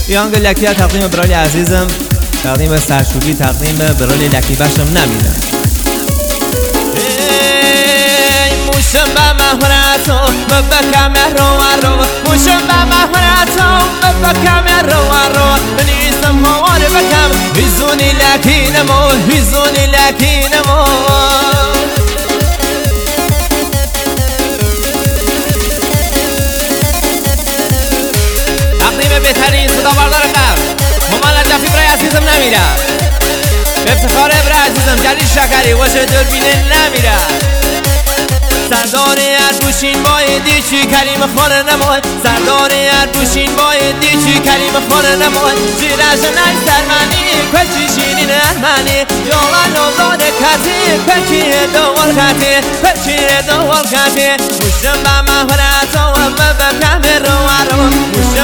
یانگ لکی تقدیم برالی عزیزم، تقدیم به سرشوبی، تقدیم به برالی لکی بشم نمیدن. موشم به مهراتو ببکم رو موشم به مهراتو ببکم رو نیستم هوار بکم هیزونی لکی نمو هیزونی لکی نمو تقدیم بهترین صدا بردار قبل ممال جفی برای عزیزم نمیره، افتخار برای عزیزم جلیل شکری واسه دوربینه نمیره. سردار اردوشین بایدی چی کریم خانه نمای، سردار اردوشین بایدی چی کریم خانه نمای. زیرش نای سرمنی کچی شیرین ارمنی یالا نوزاد کتی کچی دوال کتی کچی دوال کتی موشم به مهراتو ببکم رو موشم